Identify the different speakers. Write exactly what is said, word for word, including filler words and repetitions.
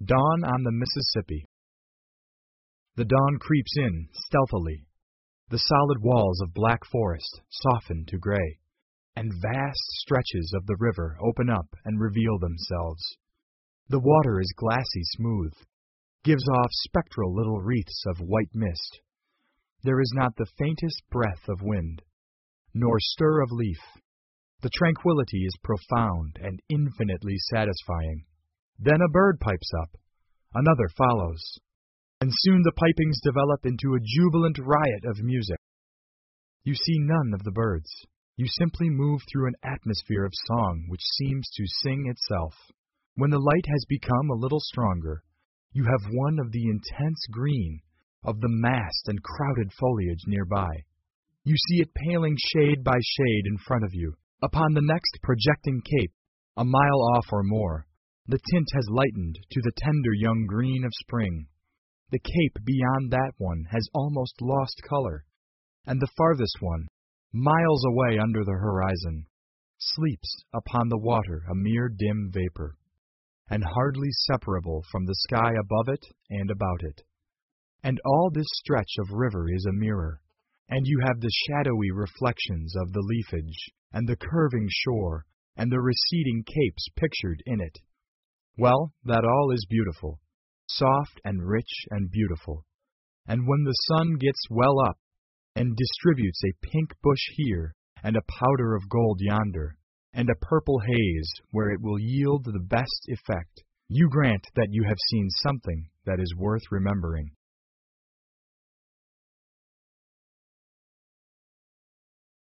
Speaker 1: Dawn on the Mississippi. The dawn creeps in stealthily. The solid walls of black forest soften to gray, and vast stretches of the river open up and reveal themselves. The water is glassy smooth, gives off spectral little wreaths of white mist. There is not the faintest breath of wind, nor stir of leaf. The tranquility is profound and infinitely satisfying. Then a bird pipes up, another follows, and soon the pipings develop into a jubilant riot of music. You see none of the birds. You simply move through an atmosphere of song which seems to sing itself. When the light has become a little stronger, you have one of the intense green of the massed and crowded foliage nearby. You see it paling shade by shade in front of you. Upon the next projecting cape, a mile off or more, the tint has lightened to the tender young green of spring. The cape beyond that one has almost lost color, and the farthest one, miles away under the horizon, sleeps upon the water a mere dim vapor, and hardly separable from the sky above it and about it. And all this stretch of river is a mirror, and you have the shadowy reflections of the leafage, and the curving shore, and the receding capes pictured in it. Well, that all is beautiful, soft and rich and beautiful. And when the sun gets well up, and distributes a pink bush here, and a powder of gold yonder, and a purple haze where it will yield the best effect, you grant that you have seen something that is worth remembering.